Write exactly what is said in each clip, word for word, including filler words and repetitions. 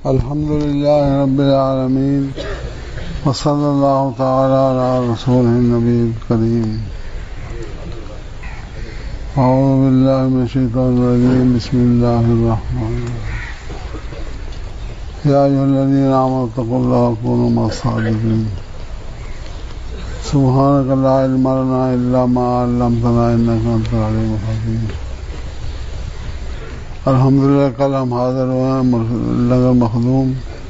الحمد للہ رب العالمین وصلی اللہ تعالی علی رسولہ النبی الکریم. اعوذ باللہ من الشیطان الرجیم. بسم اللہ الرحمن الرحیم. یا ایھا الذین آمنوا اتقوا اللہ وکونوا مع الصادقین. سبحانک لا علم لنا الا ما علمتنا انک انت العلیم الحکیم. الحمدللہ کل ہم حاضر ہوئے ہیں لنگر مخدوم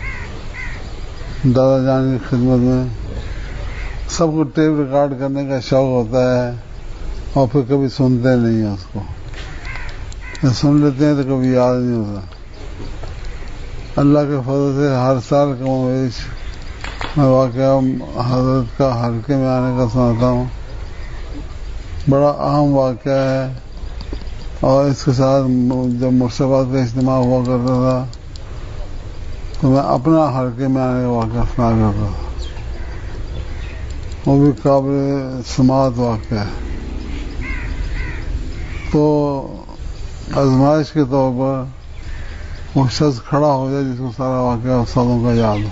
دادا جان کی خدمت میں. سب کو ٹیپ ریکارڈ کرنے کا شوق ہوتا ہے اور پھر کبھی سنتے نہیں ہیں اس کو. سن لیتے ہیں تو کبھی یاد نہیں ہوتا. اللہ کے فضل سے ہر سال کم و بیش میں واقعہ حضرت کا حلقے میں آنے کا سناتا ہوں. بڑا اہم واقعہ ہے اور اس کے ساتھ جب مرشدآباد کا اجتماع ہوا کرتا تھا تو میں اپنا حلقے میں آنے کا واقعہ سنا کرتا تھا. وہ بھی قابل سماعت واقعہ ہے. تو آزمائش کے طور پر وہ شخص کھڑا ہو جائے جس کو سارا واقعہ استادوں کا یاد ہو.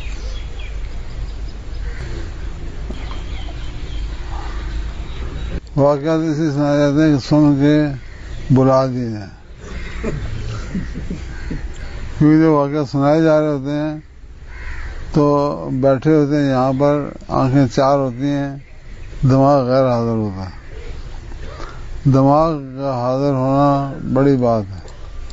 واقعات اسی سنائے جاتے ہیں کہ سن کے بلا دیے جائیں. کیونکہ جو واقعہ سنائے جا رہے ہوتے ہیں تو بیٹھے ہوتے ہیں یہاں پر، آنکھیں چار ہوتی ہیں، دماغ غیر حاضر ہوتا ہے. دماغ کا حاضر ہونا بڑی بات ہے.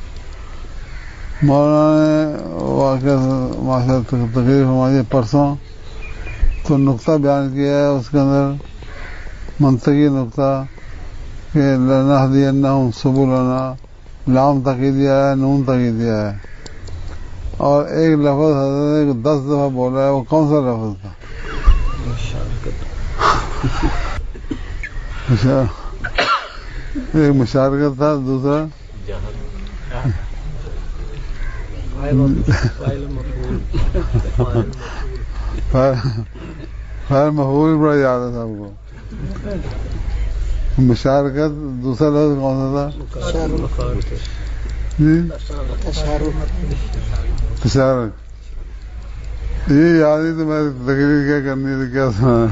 مولانا نے واقعہ ماشاء تقریر ہماری پرسوں تو نقطہ بیان کیا ہے، اس کے اندر منطقی نقطہ کہ لنہدینہم سبلنا لام تک ہی دیا ہے، نون تک ہی دیا ہے. اور ایک لفظ حضرت نے دس دفعہ بولا ہے. وہ کون سا لفظ تھا؟ ایک مشارکت تھا، دوسرا خیر مفعول بڑا یاد ہے سب کو. مشارکت، دوسرا لفظ کون سا تھا؟ تشارک. یہ یاد ہی تو میں تقریر کیا کرنی تھی، کیا سنا.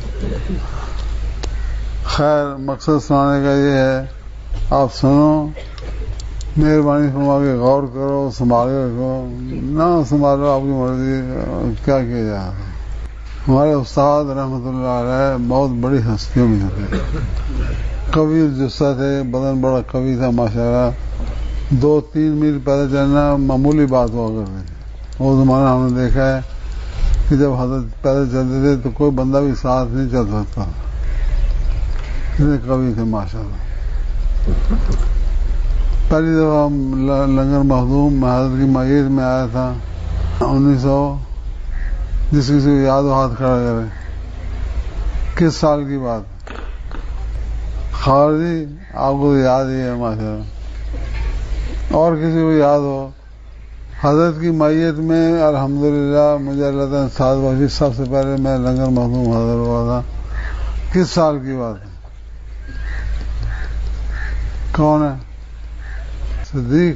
خیر مقصد سنانے کا یہ ہے، آپ سنو، مہربانی فرما کے غور کرو، سنبھال کے رکھو. نہ سنبھالو آپ کی مرضی، کیا کیا جائے. ہمارے استاد رحمۃ اللہ علیہ بہت بڑی ہستیوں میں تھے. قوی جثہ تھے، بدن بڑا قوی تھا ماشاءاللہ. دو تین میل پیدل چلنا معمولی بات ہوا کرتی تھی. وہ زمانہ ہم نے دیکھا ہے کہ جب حضرت پیدل چلتے تھے تو کوئی بندہ بھی ساتھ نہیں چل سکتا. اتنے قوی تھے ماشاءاللہ. پہلی دفعہ لنگر مخدوم میں حضرت کی معیت میں آیا تھا انیس سو، جس کسی کو یاد ہو ہاتھ کھڑا کرے. کس سال کی بات؟ خارجی آپ کو یاد ہی ہے ماشاءاللہ. اور کسی کو یاد ہو؟ حضرت کی معیت میں الحمدللہ مجھے اللہ تعالیٰ نے ساتھ بخشی. سب سے پہلے میں لنگر مخدوم حاضر ہوا تھا. کس سال کی بات ہے؟ کون ہے؟ صدیق.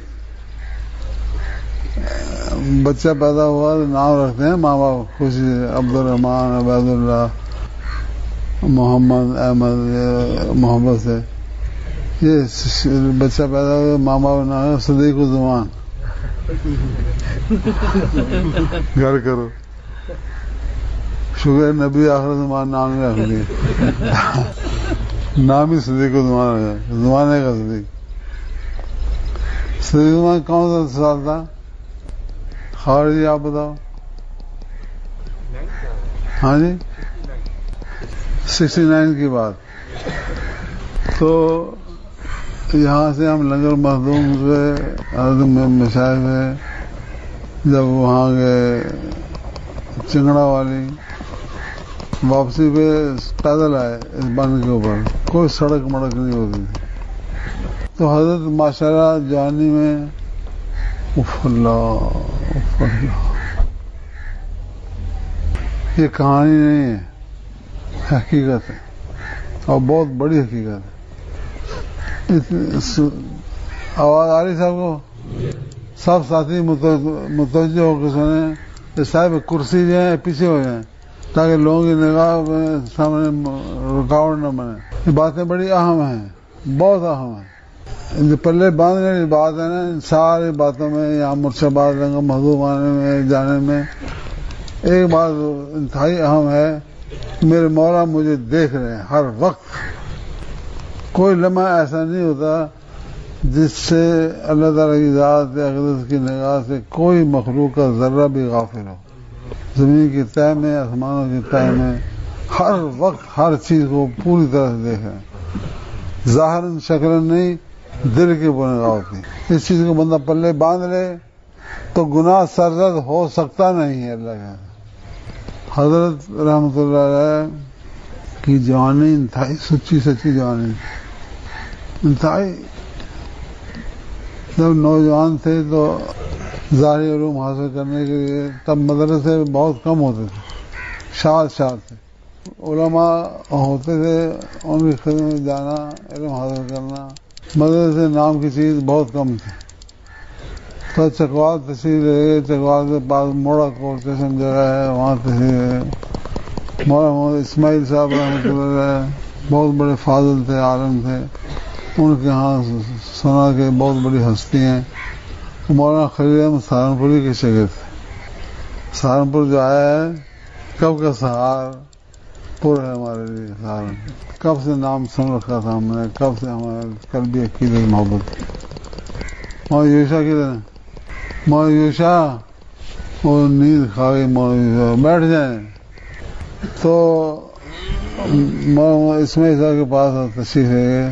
بچہ پیدا ہوا تو نام رکھتے ہیں ماں باپ خوشی، عبد الرحمان، عبید اللہ، محمد، احمد، محبت سے. یہ بچہ پیدا ہوا ماں باپ نام صدیق الزمان. گھر کرو، شکر نبی آخر زمان نام نہیں رکھ دیا. نام ہی صدیق الزمان ہے، زمانے کا صدیق. صدیق الزمان کون سا سال تھا؟ خارجی آپ بتاؤ. ہاں جی، سکسٹی نائن کی بات. تو یہاں سے ہم لنگر مخدوم سے حضرت مشائخ ہے جب وہاں گئے چنگڑا والی، واپسی پہ پیدل آئے اس بند کے اوپر. کوئی سڑک مڑک نہیں ہوتی تھی. تو حضرت ماشاءاللہ جوانی میں اف اللہ اف اللہ. یہ کہانی نہیں ہے، حقیقت ہے اور بہت بڑی حقیقت ہے. آواز آ رہی صاحب کو؟ سب ساتھی متوجہ ہو کے سنیں کہ صاحب کرسی جو ہے پیچھے ہو جائیں تاکہ لوگوں کی نگاہ سامنے رکاوٹ نہ بنے. یہ باتیں بڑی اہم ہیں، بہت اہم ہیں. پلے باندھنے کی بات ہے نا، ان ساری باتوں میں یہاں مرشدآباد رنگا محبوب آنے میں جانے میں ایک بات انتہائی اہم ہے، میرے مولا مجھے دیکھ رہے ہیں ہر وقت. کوئی لمحہ ایسا نہیں ہوتا جس سے اللہ تعالیٰ کی ذات یا اقدس کی نگاہ سے کوئی مخلوق کا ذرہ بھی غافل ہو. زمین کی تہ میں، آسمانوں کی تہ میں، ہر وقت ہر چیز کو پوری طرح سے دیکھ رہے ہیں. ظاہراً شکلاً نہیں، دل کی وہ نگاہ ہوتی. اس چیز کو بندہ پلے باندھ لے تو گناہ سرزد ہو سکتا نہیں ہے. اللہ کا حضرت رحمۃ اللہ علیہ کی جوانی انتہائی سچی سچی جوانی، انتہائی. جب نوجوان تھے تو ظاہری علوم حاصل کرنے کے لیے تب مدرسے بہت کم ہوتے تھے، شاد شاد تھے. علماء ہوتے تھے، ان کی خدمت میں جانا، علم حاصل کرنا، مدرسے نام کی چیز بہت کم تھی. تو چکوال تشریف لے گئے. چکوال کے پاس موڑا کوٹ اسٹیشن جگہ ہے، وہاں تشریف لے گئے. مولانا محمد اسماعیل صاحب رحمۃ اللہ علیہ بہت بڑے فاضل تھے، عالم تھے. ان کے ہاں سنا کے بہت بڑی ہستی ہیں. مولانا خلیل احمد سہارنپوری کے شاگرد تھے. سہارنپور جو آیا ہے کب کا سہارپور ہے ہمارے لیے. سہارنپور کب سے نام سن رکھا تھا ہم نے، کب سے ہمارے قلبی عقیدت محبت. مولانا یوشا کدھر ہے؟ مولانا یوشا وہ نیند کھا گئی. مولانا یوشا بیٹھ جائیں. تو مولانا اسماعیل صاحب کے پاس تشریف ہے گئے.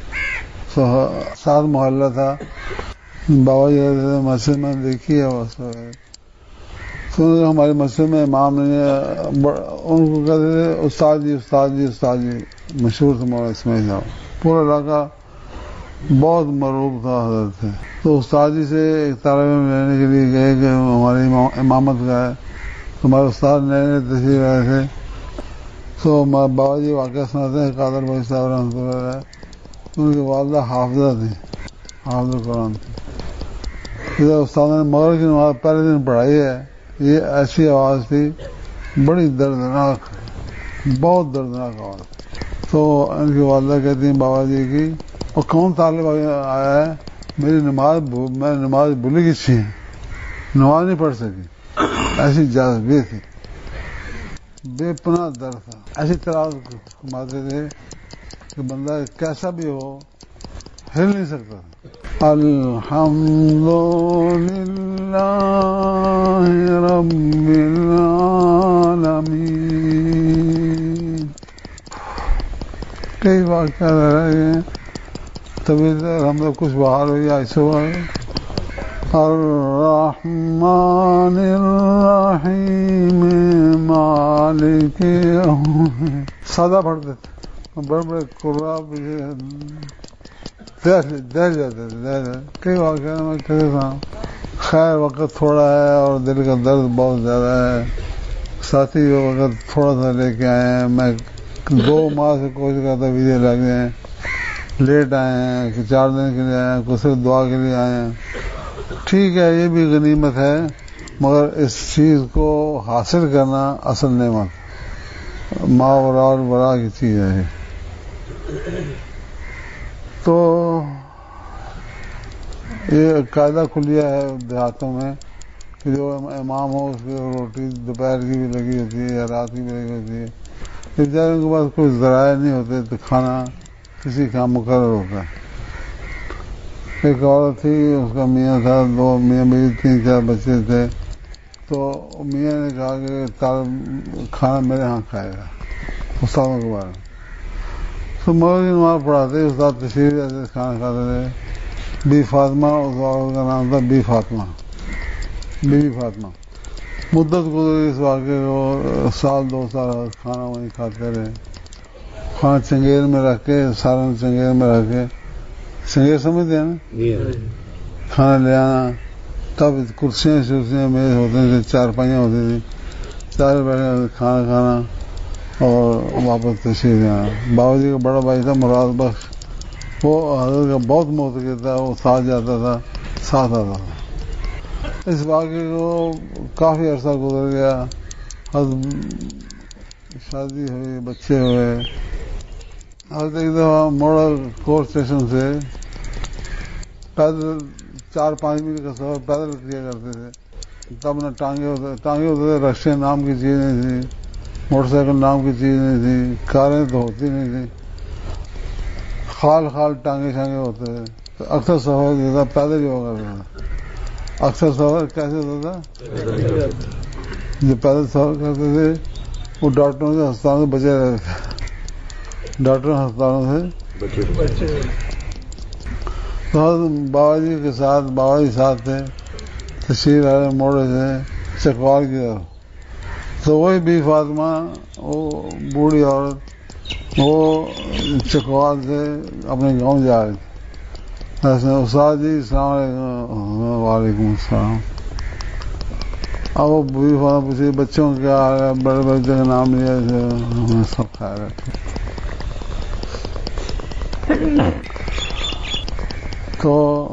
سات محلہ تھا. بابا جی مسجد میں دیکھی ہے اس تو ہماری مسجد میں امام نے ان کو کہتے تھے استاد جی استاد جی استاد جی، مشہور تھے مولانا اسماعیل صاحب. پورا علاقہ بہت مرعوب تھا حضرت سے. تو استاد جی سے ایک طالب علم لینے کے لیے گئے کہ ہماری امامت کا ہے. ہمارے استاد نئے نئے تشریف آئے تھے. تو بابا جی واقعہ سناتے ہیں قادر بھائی صاحب رحمۃ اللہ علیہ. ان کی والدہ حافظہ تھی، حافظ قرآن تھی. ادھر استاد نے مغرب کی نماز پہلے دن پڑھائی ہے. یہ ایسی آواز تھی بڑی دردناک، بہت دردناک آواز. تو ان کی والدہ کہتی ہیں بابا جی کی، اور کون طالب آیا ہے؟ میری نماز میں نماز بھولی کی تھی، نماز نہیں پڑھ سکی. ایسی جاذبے تھی، بے پناہ درد تھا. ایسی طرح کماتے تھے کہ بندہ کیسا بھی ہو ہل نہیں سکتا. الحمد للہ رب العالمین. کئی واقعہ رہے ہیں. طبیعت ہم لوگ کچھ باہر ہوئی ایسے ہوا ہے. الرحمن الرحیم مالک یوم. سادہ پڑھتے تھے، بڑے بڑے قرآن دہ جاتے تھے. کئی واقعہ میں کہتے تھا. خیر وقت تھوڑا ہے اور دل کا درد بہت زیادہ ہے. ساتھی وقت تھوڑا سا لے کے آئے ہیں. میں دو ماہ سے کوشش کرتا ویزے لگ جائیں. لیٹ آئے ہیں کہ چار دن کے لیے آئے ہیں، کچھ صرف دعا کے لیے آئے ہیں. ٹھیک ہے، یہ بھی غنیمت ہے، مگر اس چیز کو حاصل کرنا اصل نعمت، ماورا اور برا کی چیز ہے. تو یہ قاعدہ کلیہ ہے دیہاتوں میں کہ جو امام ہو اس کی روٹی دوپہر کی بھی لگی ہوتی ہے یا رات کی بھی لگی ہوتی ہے. بیچارے کے پاس کوئی ذرائع نہیں ہوتے تو کھانا کسی کا مقرر ہوتا ہے. ایک عورت تھی، اس کا میاں تھا، دو میاں بیوی، تین چار بچے تھے. تو میاں نے کہا کہ طالب کھانا میرے ہاں کھائے گا استادوں کے بارے میں. تو مغرب کی نماز پڑھاتے، استاد تشریف جیسے کھانا کھاتے تھے. بی فاطمہ اس عورت کا نام تھا، بی فاطمہ، بی بی فاطمہ. مدت گزری اس واقعے کو، سال دو سال کھانا وہیں کھاتے رہے. کھانا چنگیر میں رکھ کے، سالن چنگیر میں رکھ کے، چنگیر سمجھتے ہیں نا، کھانا لے آنا. تب کرسیاں شرسیاں میز ہوتے تھے، چار پائیاں ہوتی تھی، چار بیٹھے کھانا کھانا اور واپس تشریف جانا. بابا جی کا بڑا بھائی تھا مراد بخش، وہ حضرت کا بہت محترم تھا. وہ ساتھ جاتا تھا، ساتھ آتا تھا. اس واقعے کو کافی عرصہ گزر گیا، شادی ہوئی، بچے ہوئے. حضرت ایک دفعہ موڑا کورٹ اسٹیشن سے پیدل چار پانچ میل کا سفر پیدل کیا کرتے تھے. تب نہ ٹانگے ہوتے ٹانگے ہوتے تھے، رکشے نام کی چیز نہیں تھی، موٹر سائیکل نام کی چیز نہیں تھی، کاریں تو ہوتی نہیں تھی، خال خال ٹانگے شانگے ہوتے تھے. تو اکثر سفر جو تھا پیدل ہی ہو کرتا تھا. اکثر سفر کیسے ہوتا تھا؟ جو پیدل سفر کرتے تھے وہ ڈاکٹروں سے ہسپتالوں سے بچے رہتے تھے، ڈاکٹروں ہسپتالوں سے بچے. تو بابا جی کے ساتھ بابا جی ساتھ تھے، تشریف آئے موڑے سے چکوال کی طرف. تو وہی بی فاطمہ، وہ بوڑھی عورت، وہ چکوال سے اپنے گاؤں جا رہی تھی. استاد جی السلام علیکم. وعلیکم السلام. اب وہ بی فاطمہ پوچھی بچوں کیا حال ہے، بڑے بچے کا نام لیا، سب خیر ہے. تو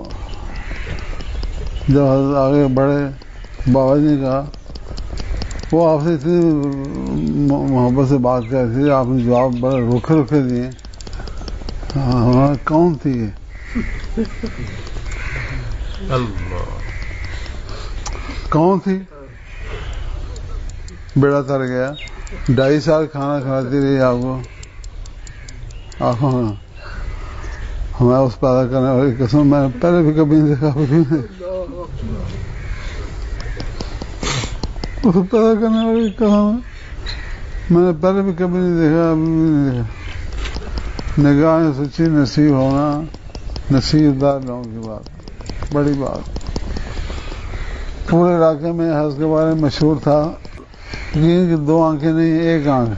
جب حضرت آگے بڑھے، بابا جی کا وہ آپ سے اتنی محبت سے بات کر رہی تھی، آپ نے جواب بڑے روکھے روکھے دیے. کون تھی یہ؟ اللہ کون تھی؟ بیڑا تر گیا. ڈھائی سال کھانا کھلاتی رہی آپ کو. ہمیں اس پیدا کرنے والی قسم میں نے پہلے بھی کبھی نہیں دیکھا. اس پیدا کرنے والی قسم میں نے پہلے بھی کبھی نہیں دیکھا، ابھی بھی نہیں دیکھا. نگاہیں سچی نصیب ہونا نصیب دار لوگوں کی بات، بڑی بات. پورے علاقے میں حضرت کے بارے میں مشہور تھا کہ دو آنکھیں نہیں ایک آنکھ.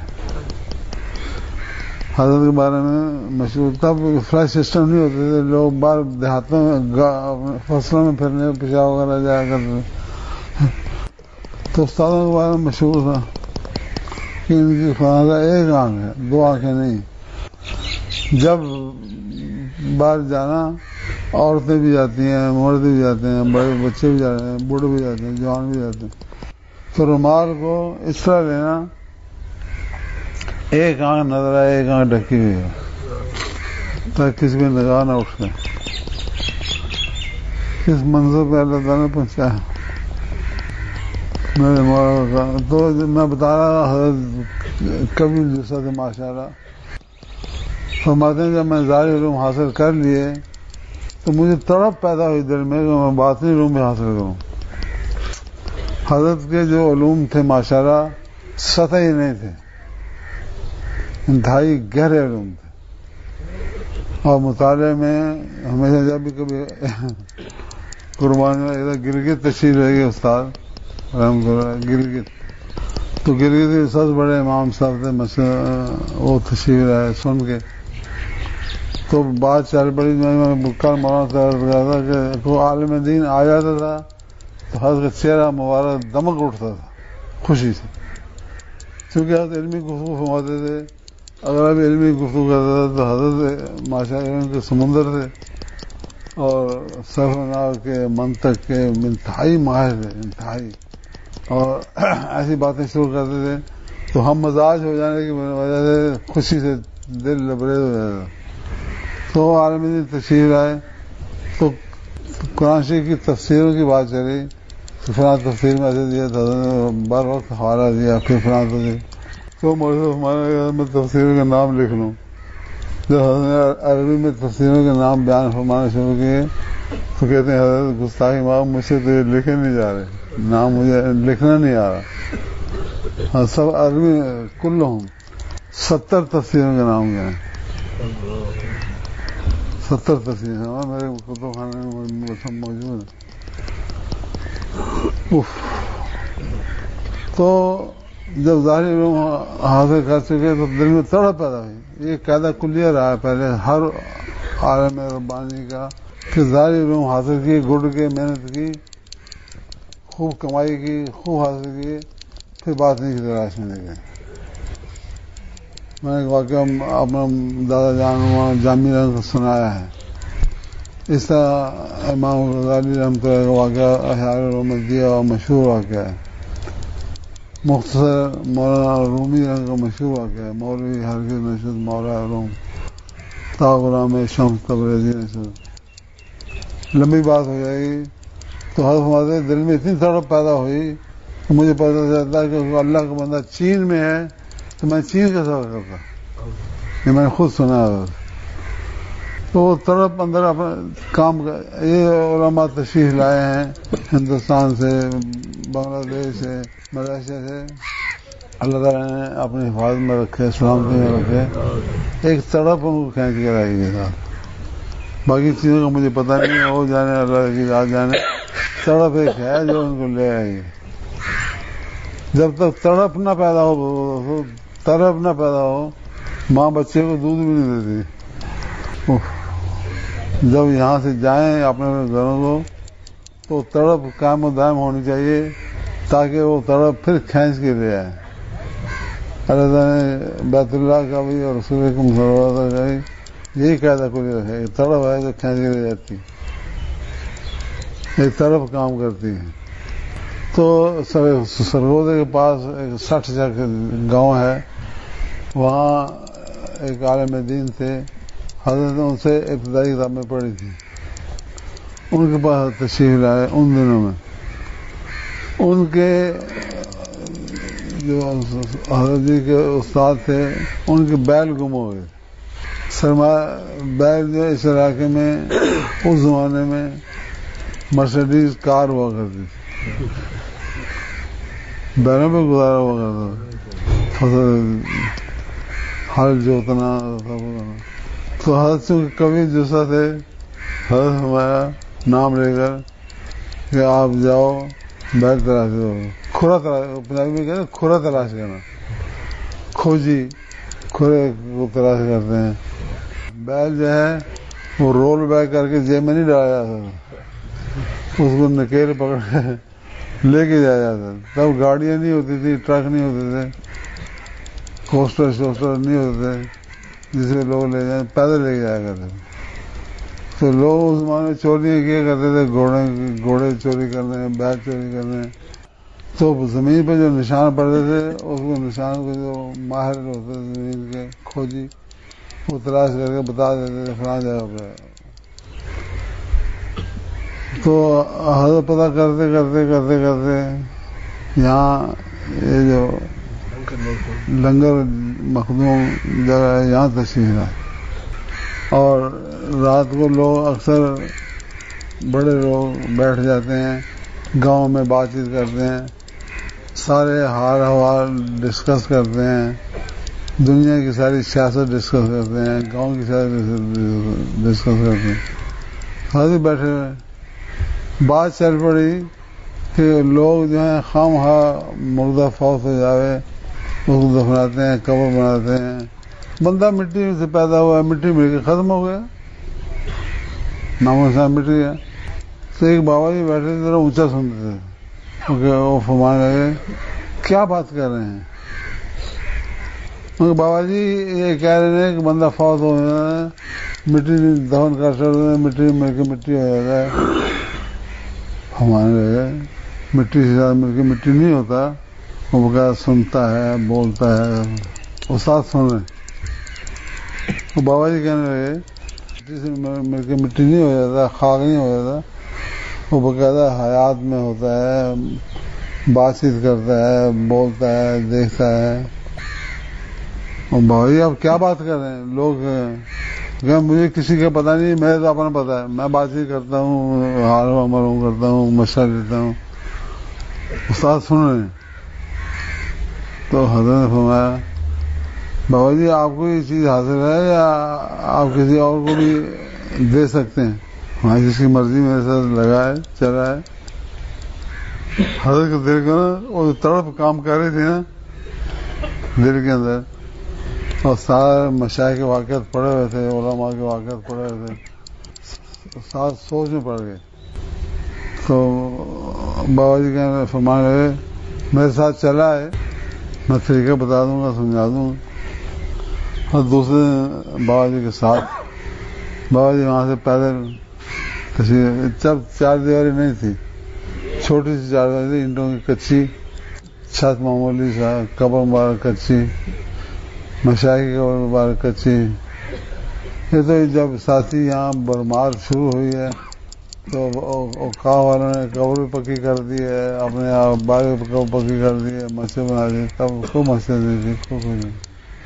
حضرت کے بارے میں مشہور. تب فلیش سسٹم نہیں ہوتے تھے، لوگ باہر دیہاتوں میں فصلوں میں پھرنے پیشاب وغیرہ جایا کرتے تھے. تو استادوں کے بارے میں مشہور تھا کہ ان کی خدا ایک آنکھ ہے، دو آنکھیں نہیں. جب باہر جانا، عورتیں بھی جاتی ہیں، مرد بھی جاتے ہیں، بڑے بچے بھی جاتے ہیں، بوڑھے بھی جاتے ہیں، جوان بھی جاتے ہیں. تو رومال کو اس طرح لینا ایک آنکھ نظر آئے، ایک آنکھ ڈھکی ہوئی ہے تاکہ کسی بھی نگاہ نہ اٹھ سکے. کس منظر پہ اللہ تعالیٰ نے پہنچایا میرے مولا کا. تو میں بتا رہا حضرت کبھی دوسرا تھے ماشاء اللہ، فرماتے ہیں جب میں ظاہری علوم حاصل کر لیے تو مجھے تڑپ پیدا ہوئی دل میں کہ میں باطنی علوم بھی حاصل کروں. حضرت کے جو علوم تھے ماشاءاللہ سطحی نہیں تھے، انتہائی گہرے علوم تھے. اور مطالعے میں ہمیشہ جب بھی کبھی قربانی ادھر گرگت تشریف رہے گی استاد رحمۃ اللہ گرگت، تو گرگت کے سب بڑے امام صاحب تھے، وہ تشریف رہے سن کے. تو بات چل پڑی. میں کل مولانا صاحب کہا تھا کہ کوئی عالم دین آ جاتا تھا تو حضرت کا چہرہ مبارک دمک اٹھتا تھا خوشی سے، کیونکہ حضرت علمی گفتگو فرماتے تھے. اگر ابھی علمی گفتگو کرتا تھا تو حضرت ماشاء اللہ کے سمندر تھے اور صرف نحو کے منطق کے انتہائی ماہر تھے، انتہائی. اور ایسی باتیں شروع کرتے تھے تو ہم مزاج ہو جانے کی وجہ سے خوشی سے دل لبریز ہو جاتا تھا. تو عالم دین تشریف آئے تو قرآن شریف کی تفسیروں کی بات چلی. تو فلاں تفسیر میں ایسے دیا تھا، بار وقت حوالہ دیا، پھر فلاں تفسیر. تو ہمارے میں تفسیروں کا نام لکھ لوں. جب حضرت عربی میں تفسیروں کے نام بیان فرمانا شروع کیے تو کہتے ہیں حضرت گستاخی معاف، مجھ سے تو یہ لکھے نہیں جا رہے، نام مجھے لکھنا نہیں آ رہا. سب عربی کل ہوں ستر تفسیروں کے نام کیا ہیں، ستر تفسیر میرے کتب خانے میں سب موجود ہیں. تو جب ظاہری علوم حاصل کر چکے تو دل میں تڑپ پیدا ہوئی. یہ قاعدہ کلیہ رہا ہے پہلے ہر عالم ربانی کا کہ ظاہری علوم حاصل کی، گڑ کے محنت کی، خوب کمائی کی، خوب حاصل کی، پھر بات نہیں کی تلاش میں گئے. میں نے ایک واقعہ اپنا دادا جان جامعہ کو سنایا ہے. اس طرح امام غزالی رحمۃ اللہ کا واقعہ احیاء العلومیہ اور مشہور واقعہ ہے. مختصر مولانا رومی کا مشہور واقعہ ہے. مولوی ہرگز نشد مولا روم تا غلام شمس تبریزی نشد. لمبی بات ہو جائے گی تو حضرت فرماتے دل میں اتنی تڑپ پیدا ہوئی تو مجھے پتہ چلتا کہ اللہ کا بندہ چین میں ہے تو میں چین کا سفر کرتا. یہ میں نے خود سنا ہے. تو وہ تڑپ اندر اپنا کام کر. یہ علماء تشریف لائے ہیں ہندوستان سے، بنگلہ دیش سے، ملائیشیا سے. اللہ تعالیٰ نے اپنی حفاظت میں رکھے، سلامتی میں رکھے. ایک تڑپ ان کو کھینچ کے لائی گئی تھا. باقی چیزوں کا مجھے پتہ نہیں ہے، وہ جانے اللہ کی ذات جانے. تڑپ ایک ہے جو ان کو لے آئی. جب تک تڑپ نہ پیدا ہو، تڑپ نہ پیدا ہو، ماں بچے کو دودھ بھی نہیں دیتی. جب یہاں سے جائیں اپنے گھروں کو تو تڑپ قائم و دائم ہونی چاہیے تاکہ وہ تڑپ پھر کھینچ کے لے آئے. اللہ تعالیٰ نے بیت اللہ کا بھی اور رسول اکرم صلی اللہ علیہ وسلم کا بھی یہی قاعدہ کوئی ہے. تڑپ ہے تو کھینچ کے لے جاتی، ایک طرف کام کرتی ہے. تو سرگودے کے پاس ایک سٹھ گاؤں ہے، وہاں ایک عالم دین تھے. حضرت نے ان سے ابتدائی کتابیں پڑھی تھی. ان کے پاس تشریف لائے. ان دنوں میں ان کے جو حضرت جی کے استاد تھے ان کے بیل گم ہو گئے. سرمایہ بیل جو اس علاقے میں اس زمانے میں مرسڈیز کار ہوا کرتی تھی، بیلوں پہ گزارا ہوا کرتا فصل ہل جوتنا. تو حضرت چونکہ کبھی جسا تھے، حضرت ہمارا نام لے کر کہ آپ جاؤ بیل تلاش کرو. کھرا تلاش، پنجابی میں کہتے ہیں کھرا تلاش کرنا، کھوجی کھرے کو تلاش کرتے ہیں. بیل جو ہے وہ رول بیک کر کے جیب میں نہیں ڈالا جاتا، اس کو نکیل پکڑ کے لے کے جایا جاتا. تب گاڑیاں نہیں ہوتی تھی، ٹرک نہیں ہوتے تھے، کوسٹر شوسٹر نہیں ہوتے تھے جس میں لوگ لے جائیں، پیدل لے کے جایا کرتے تھے. تو لوگ اس زمانے میں چوریاں کیا کرتے تھے، گھوڑے گھوڑے چوری کرنے، بیل چوری کرنے. تو زمین پہ جو نشان پڑتے تھے اس کو نشان کو جو ماہر ہوتے تھے زمین کے کھوجی وہ تلاش کر کے بتا دیتے تھے فلاں جگہ پہ. تو حضرت پتہ کرتے کرتے کرتے کرتے یہاں یہ جو لنگر مخدوم جگہ ہے یہاں تشریف ہے. اور رات کو لوگ اکثر بڑے لوگ بیٹھ جاتے ہیں، گاؤں میں بات چیت کرتے ہیں، سارے حال احوال ڈسکس کرتے ہیں، دنیا کی ساری سیاست ڈسکس کرتے ہیں، گاؤں کی ساری ڈسکس کرتے ہیں. حضرت بیٹھے ہوئے بات چل پڑی کہ لوگ جو ہیں خام خواہ مردہ فوت ہو جاوے اس کو دفناتے ہیں، قبر بناتے ہیں. بندہ مٹی سے پیدا ہوا ہے، مٹی مل کے ختم ہو گیا، نام نشان مٹ گیا. تو ایک بابا جی بیٹھے تھے، ذرا اونچا سنتے تھے. وہ فرمانے لگے کیا بات کر رہے ہیں؟ بابا جی یہ کہہ رہے ہیں کہ بندہ فوت ہو جاتا ہے، مٹی دفن کر چڑھتے ہیں، مٹی مل کے مٹی ہو جاتا ہے. ہمارے لگے مٹی سے زیادہ مل کے مٹی نہیں ہوتا. وہ بغیر سنتا ہے، بولتا ہے، استاد سن رہے. وہ بابا جی کہنے لگے مٹی سے مل کے مٹی نہیں ہو جاتا، خاک نہیں ہو جاتا، وہ باقاعدہ حیات میں ہوتا ہے، بات چیت کرتا ہے، بولتا ہے، دیکھتا ہے. اور بابا جی آپ کیا بات کر رہے ہیں؟ لوگ کہ مجھے کسی کا پتہ نہیں، میرے تو اپنا پتہ ہے، میں بات چیت کرتا ہوں، حال و عمل کرتا ہوں، مشورہ دیتا ہوں. استاد سن رہے ہیں. تو حضرت نے فرمایا بابا جی آپ کو یہ چیز حاصل ہے یا آپ کسی اور کو بھی دے سکتے ہیں؟ ہاں جس کی مرضی میرے ساتھ لگا ہے، چلا ہے. حضرت کے دل کو نا وہ تڑپ کام کر رہی تھی نا دل کے اندر، اور سارے مشائخ کے واقعات پڑے ہوئے تھے، علماء کے واقعات پڑے ہوئے تھے، ساتھ سوچ میں پڑ گئے. تو بابا جی کہنے فرمانے لگے میرے ساتھ چلا ہے، میں طریقہ بتا دوں گا، سمجھا دوں گا. اور دوسرے بابا جی کے ساتھ بابا جی وہاں سے پیدل تشریف جب چار دیواری نہیں تھی، چھوٹی سی چار دیواری تھی، اینٹوں کی کچی چھت، معمولی سا قبر مبارک کچی، مشائخ کی قبر مبارک کچی. یہ تو جب ساتھی یہاں برمار شروع ہوئی ہے تو اوقاف والوں نے قبر بھی پکی کر دی ہے، اپنے باغ پکی کر دی ہے، مسجد بنا دی. تب کوئی مسجد نہیں تھی، کوئی کوئی نہیں.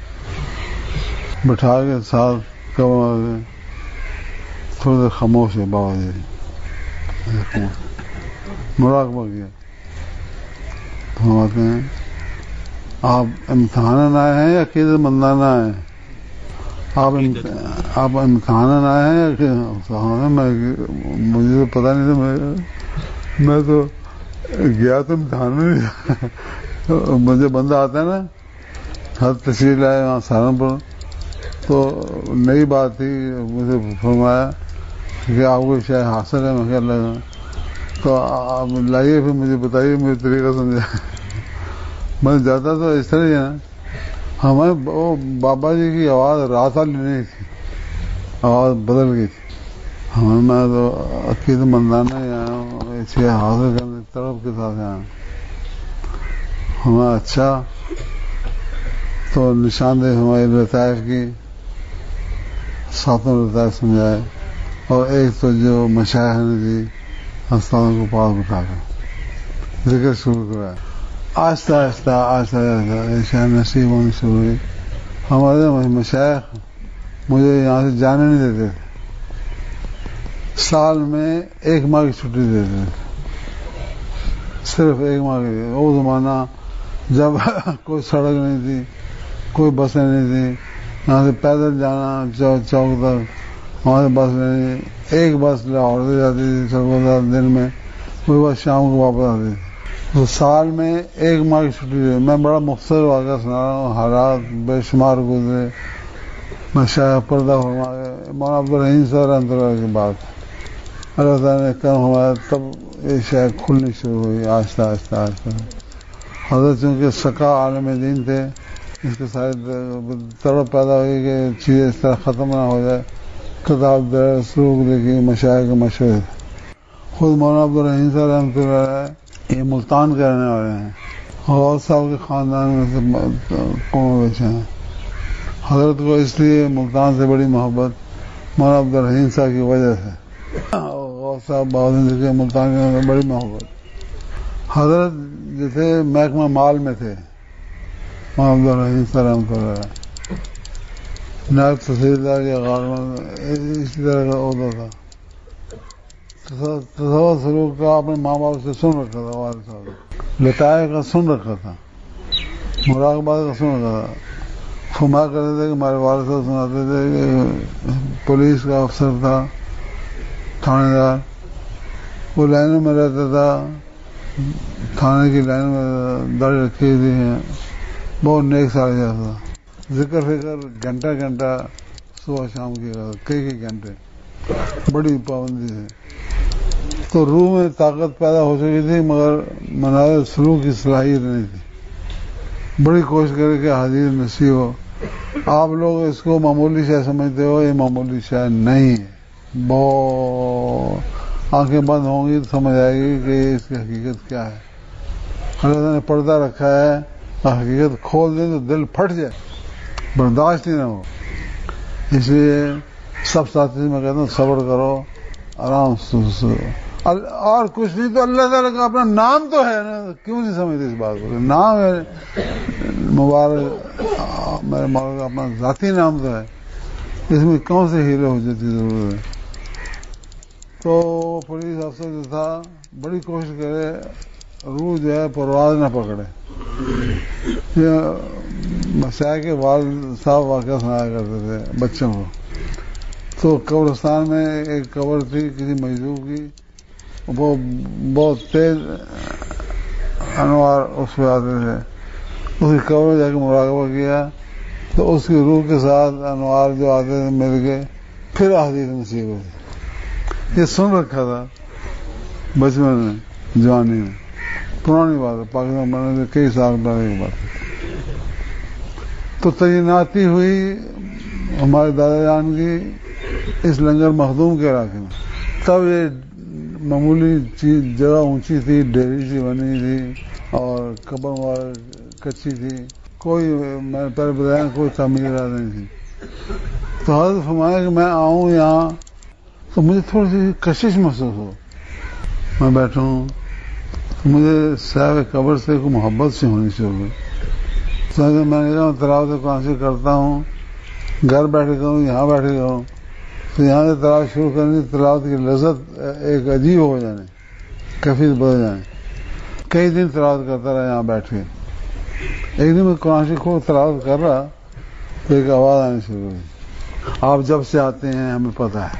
بٹھا کے ساتھ قبر میں تھوڑی دیر خاموش ہے، بابا جی مراقبہ کیا. فرماتے ہیں آپ امتحان آئے ہیں یا عقیدت مندانہ آئے ہیں؟ آپ آپ امتحان آئے ہیں یا میں مجھے تو پتا نہیں تھا، میں تو گیا تو امتحان میں نہیں. مجھے بندہ آتا ہے نا، ہر تشریف لائے وہاں سہارنپور، تو نئی بات تھی. مجھے فرمایا کہ آپ کو شاید حاصل ہے، میں خیال لگا تو آپ لائیے، پھر مجھے بتائیے، مجھے طریقہ سمجھا. میں جاتا تو اس طرح ہی ہے نا. ہمیں وہ بابا جی کی آواز رات والی نہیں تھی، آواز بدل گئی تھی. ہمیں میں تو عقیدت مندانہ آیا ہوں، اسے حاصل کرنے طرف کے ساتھ آیا ہوں. ہمیں اچھا تو نشاندہی ہماری لطائف کی ساتوں لطائف سمجھائے، اور ایک تو جو مشائخ نے دی استادوں کو پاس بٹھا کر ذکر شروع کرا. آہستہ آہستہ آہستہ آہستہ نصیب ہونی شروع ہوئی. ہمارے مشائخ مجھے یہاں سے جانے نہیں دیتے تھے، سال میں ایک ماہ کی چھٹی دیتے تھے، صرف ایک ماہ کی. وہ زمانہ جب کوئی سڑک نہیں تھی، کوئی بسیں نہیں تھی، یہاں سے پیدل جانا چوک تک، وہاں سے بس نہیں. ایک بس لاہور سے جاتی تھی سرگودا دن میں، وہی بس شام کو واپس آتی تھی. تو سال میں ایک ماہ کی چھٹی دی. میں بڑا مختصر واقعہ سنا رہا ہوں، حالات بے شمار گزرے. میں شاید پردہ فرما کے مولانا عبدالرحیم صاحب رحمۃ اللہ کی بات اللہ تعالیٰ نے کرم ہوا، تب یہ شاید کھلنی شروع ہوئی آہستہ آہستہ آہستہ. حضرت چونکہ سکا عالم دین تھے، اس کے ساتھ تڑپ پیدا ہوئی کہ چیزیں اس طرح ختم نہ ہو جائے. کتاب در سلوک لکھی، مشائخ کے مشورے. خود مولانا عبدالرحیم صاحب رحمۃ اللہ یہ ملتان کے رہنے والے ہیں، اور صاحب کے خاندان میں سے قوم بیچے ہیں. حضرت کو اس لیے ملتان سے بڑی محبت مولانا عبدالرحیم صاحب کی وجہ سے، اور صاحب بہت کے ملتان کے بڑی محبت. حضرت جو تھے محکمہ مال میں تھے، مولانا عبدالرحیم صاحب رحمۃ اللہ نائب تحصیلدار یا غارمن اسی طرح کا عہدہ تھا. تصور سلوک کا اپنے ماں باپ سے سن رکھا تھا، والد صاحب لطائف کا سن رکھا تھا، مراقبات کا سن رکھا تھا. فرما کرتے تھے کہ ہمارے والد صاحب سناتے تھے کہ پولیس کا افسر تھا، تھانے دار، وہ لائنوں میں رہتا تھا، تھانے کی لائن میں داڑھی رکھی تھی، بہت نیک سال جاتا تھا. ذکر فکر گھنٹہ گھنٹہ صبح شام کی کئی کئی گھنٹے، بڑی پابندی سے. تو روح میں طاقت پیدا ہو چکی تھی، مگر مناظر سلوک کی صلاحیت نہیں تھی. بڑی کوشش کرے کہ حدیث نصیب ہو. آپ لوگ اس کو معمولی شے سمجھتے ہو، یہ معمولی شے نہیں ہے. بہت آنکھیں بند ہوں گی تو سمجھ آئے گی کہ اس کی حقیقت کیا ہے. اللہ نے پردہ رکھا ہے، حقیقت کھول دیں تو دل پھٹ جائے، برداشت ہی نہ ہو. اس لیے سب ساتھی سے میں کہتا ہوں صبر کرو، آرام سے. اور کچھ نہیں تو اللہ تعالیٰ کا اپنا نام تو ہے نا، کیوں نہیں سمجھتے اس بات کو؟ نام ہے مبارک، میرے مولا کا اپنا ذاتی نام تو ہے، اس میں کون سے ہیرے ہو جاتی ضرورت ہے. تو پولیس افسر جو تھا بڑی کوشش کرے روح جو ہے پرواز نہ پکڑے. مسائل کے والد صاحب واقعہ سنایا کرتے تھے بچوں کو. تو قبرستان میں ایک قبر تھی کسی مجذوب کی، وہ بہت تیز انوار اس پہ آتے تھے. اس کی قبر میں جا کے مراقبہ کیا تو اس کی روح کے ساتھ انوار جو آتے تھے مل کے پھر حدیث نصیب ہوئی. یہ سن رکھا تھا بچپن میں، جوانی میں، پرانی بات ہے، پاکستان بننے سے کئی سال پہلے کی بات ہے. تو تعیناتی ہوئی ہمارے دادا جان کی اس لنگر مخدوم کے علاقے میں. تب یہ معمولی چیز جگہ اونچی تھی، ڈیری سی بنی تھی اور قبر وغیرہ کچی تھی، کوئی میں نے پہلے بتایا کوئی تعمیر نہیں تھی. تو حضرت فرمایا کہ میں آؤں یہاں تو مجھے تھوڑی سی کشش محسوس ہو. میں بیٹھا ہوں تو مجھے صاحب قبر سے کوئی محبت سے ہونی چاہیے. تو میں نے کہا تلاوت قرآن سے کرتا ہوں، گھر بیٹھے کروں یہاں بیٹھے کروں، تو یہاں سے تلاوت شروع کرنی، تلاوت کی لذت ایک عجیب ہو جانے، کیفیت بدل جائیں. کئی دن تلاوت کرتا رہا یہاں بیٹھ کے. ایک دن میں قرآن شریف کو تلاوت کر رہا تو ایک آواز آنی شروع ہوئی. آپ جب سے آتے ہیں ہمیں پتہ ہے.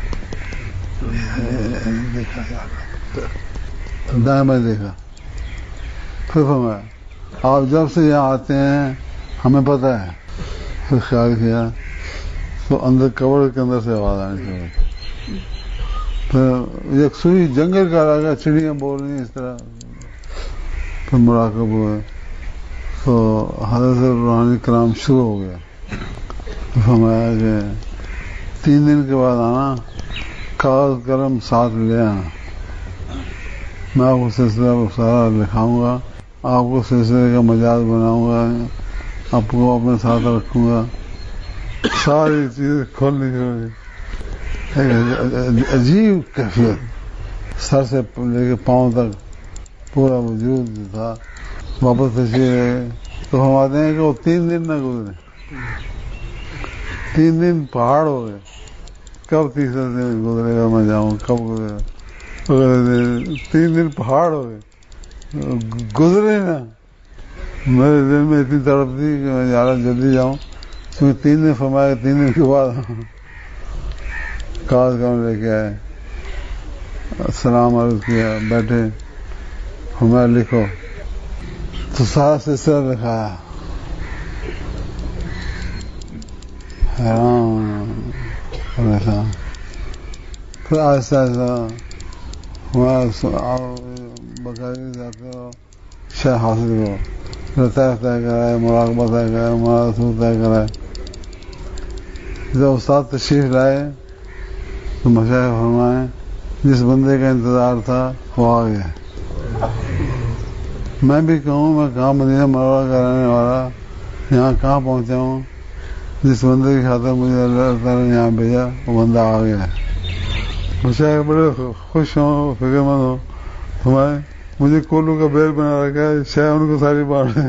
دائیں میں دیکھا، پھر فرمایا آپ جب سے یہاں آتے ہیں ہمیں پتہ ہے. پھر خیال کیا تو اندر قبر کے اندر سے آواز آنی شروع ہوئی. پھر یکسوئی جنگل کا علاقہ، چڑیاں بول رہی ہیں اس طرح. پھر مراقب ہوئے تو حضرت روحانی کلام شروع ہو گیا. فرمایا کہ تین دن کے بعد آنا، کاغذ قلم ساتھ لے آنا، میں آپ کو سلسلہ سارا لکھاؤں گا، آپ کو سلسلے کا مجاز بناؤں گا، آپ کو اپنے ساتھ رکھوں گا. ساری چیزیں کھولنی ہوگی. ایک عجیب کیفیت، سر سے لے کے پاؤں تک پورا وجود تھا. واپس تشریف رہے تو ہم آتے ہیں کہ وہ تین دن نہ گزرے، تین دن پہاڑ ہو گئے. کب تیسرا دن گزرے گا میں جاؤں، کب گزرے گا. تین دن پہاڑ ہو گئے، گزرے نا. میرے دل میں اتنی تڑپ تھی کہ میں جا رہا جلدی جاؤں، کیونکہ تین دن فرمایا تین دن کے بعد کاغذ کام لے کے آئے، السلام عرض کیا، بیٹھے. فرمایا لکھو. تو سارا سلسلہ لکھایا. حیران پریشان. پھر آہستہ آہستہ بقاعدگی جاتے ہو، شے حاصل ہو، لطائف طے کرائے، مراقبہ طے کرائے، مراقبہ طے کرائے. جب استاد تشریف لائے تو مشائخ فرمائے جس بندے کا انتظار تھا وہ آ گیا. میں بھی کہوں میں کہاں مدینہ منورہ کا رہنے والا، یہاں کہاں پہنچا ہوں. جس بندے کی خاطر مجھے اللہ تعالیٰ نے یہاں بھیجا وہ بندہ آ گیا. مشائخ بڑے خوش ہوں، فکر مند ہوں. ہمارے مجھے کولو کا بیل بنا رکھا ہے، شاید ان کو ساری بات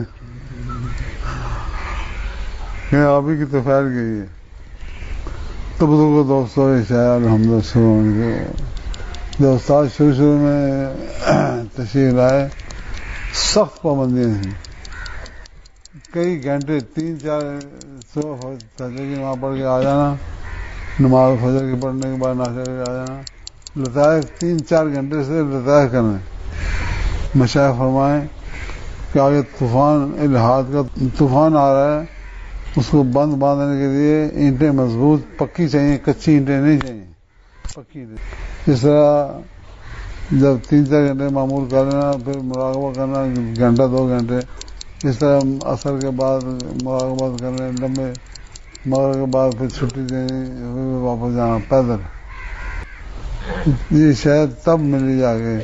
ہے آپ ہی کی تو خیر گئی ہے. تو بزرگوں دوستوں شاید الحمد شروع ہونے کے جب استاد شروع شروع میں تشریف لائے سخت پابندیاں تھیں. کئی گھنٹے تین چار صبح فجر کی نماز پڑھ کے آ جانا، نماز فجر کے پڑھنے کے بعد ناشتہ کر کے آ جانا، لطائف تین چار گھنٹے سے لطائف کرنے. مشائخ فرمائیں کہ آگے طوفان الحاد کا طوفان آ رہا ہے، اس کو بند باندھنے کے لیے اینٹیں مضبوط پکی چاہیے، کچی اینٹیں نہیں چاہیے، پکی. اس طرح جب تین چار گھنٹے معمول کر لینا، پھر مراقبہ کرنا گھنٹہ دو گھنٹے. اس طرح عصر کے بعد مراقبہ کرنے لمبے، مغرب کے بعد پھر چھٹی دینی، پھر واپس جانا پیدل. یہ شاید تب ملی جا کے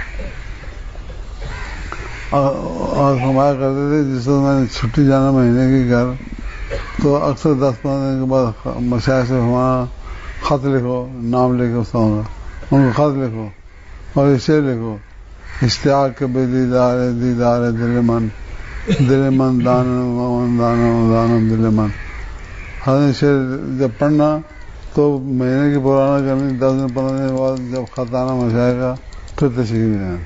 اور فرمایا کرتے تھے جس وقت میں نے چھٹی جانا مہینے کی گھر تو اکثر دس پندرہ دن کے بعد مشائخ سے فرمایا خط لکھو، نام لے کے اس کا ان کو خط لکھو اور اسے لکھو اشتیاق کے بے دیدار دیدار دل من، دل من دان من دان دان دل من. ہر شعر جب پڑھنا تو مہینے کی پرانا کرنی، دس دن پندرہ دن کے بعد جب خط آنا مشائخ کا پھر تشریف لینا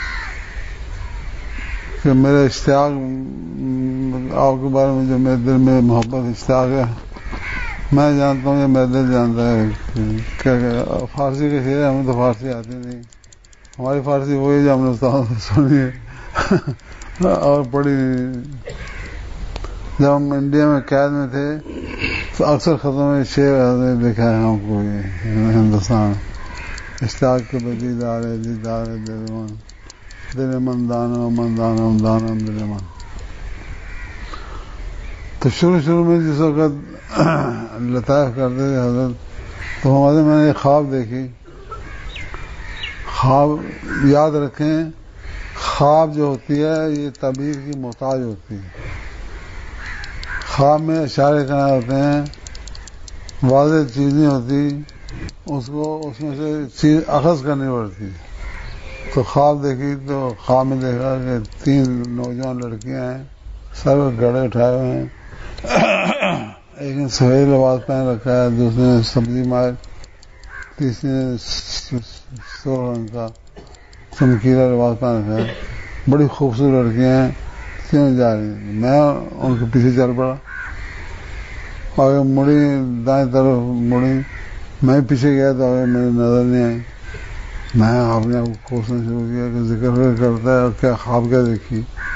کہ میرے اشتیاق آپ کے بارے میں جو میرے دل میں محبت اشتیاق ہے میں جانتا ہوں، یہ میرا دل جانتا ہے. کیا فارسی کے شعر ہمیں تو فارسی آتی نہیں، ہماری فارسی وہی جو ہم نے استاد سے سنی ہے اور پڑھی. جب ہم انڈیا میں قید میں تھے تو اکثر خطوں میں شعر لکھا ہے ہم کو ہندوستان، اشتیاق کے بے دیدار دیدار دل من، دل من دانو من دانم دانم دل من. تو شروع شروع میں جس وقت لطائف کرتے تھے حضرت تو ہمارے میں نے ایک خواب دیکھی خواب یاد رکھیں، خواب جو ہوتی ہے یہ تعبیر کی محتاج ہوتی ہے. خواب میں اشارے کرنا ہوتے ہیں، واضح چیز نہیں ہوتی، اس کو اس میں سے چیز اخذ کرنی پڑتی. تو خواب دیکھی تو خواب میں دیکھا کہ تین نوجوان لڑکیاں ہیں، سر پہ گڑے اٹھائے ہوئے ہیں، ایک نے سفید لباس پہن رکھا ہے، دوسرے نے سبزی مائل، تیسرے نے سرخ رنگ کا چمکیلا لباس پہن رکھا ہے. بڑی خوبصورت لڑکیاں ہیں، کیوں جا رہی ہیں. میں ان کے پیچھے چل پڑا، آگے مڑی، دائیں طرف مڑی، میں پیچھے گیا تو آگے میرے نظر نہیں آئی. میں اپنے آپ کو کوسنا شروع کیا کہ ذکر کرتا ہے اور کیا خواب کیا دیکھی.